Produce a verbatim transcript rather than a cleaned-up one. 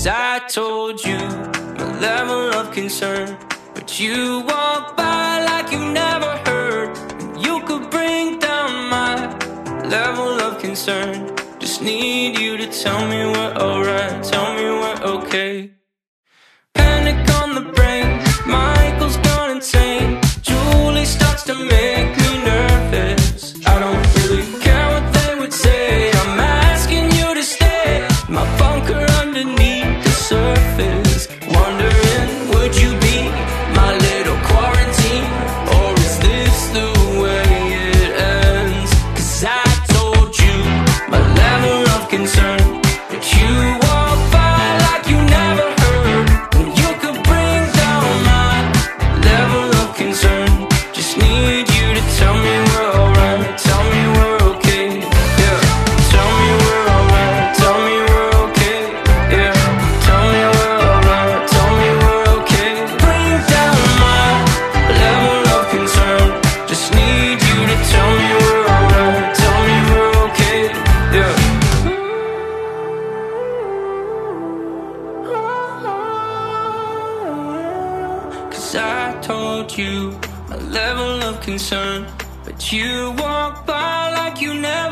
Cause I told you my level of concern, but you walk by like you never heard. You could bring down my level of concern. Just need you to tell me we're alright, tell me we're okay. Panic on the brain, Michael's gone insane. Julie starts to make me nervous. I don't really care what they would say, I'm asking you to stay. My bunker underneath the surface, wondering would you be my little quarantine, or is this the way it ends? Cause I told you my level of concern, but you walk by like you never heard. And you could bring down my level of concern. Just need you to tell me we're alright, tell me we're okay. Yeah, tell me we're alright, tell me we're okay. Yeah, tell me we're alright, tell me we're okay. Bring down my level of concern. Just need you to tell me we're alright, tell me we're okay. Yeah. Cause I told you my level of concern, but you walk by like you never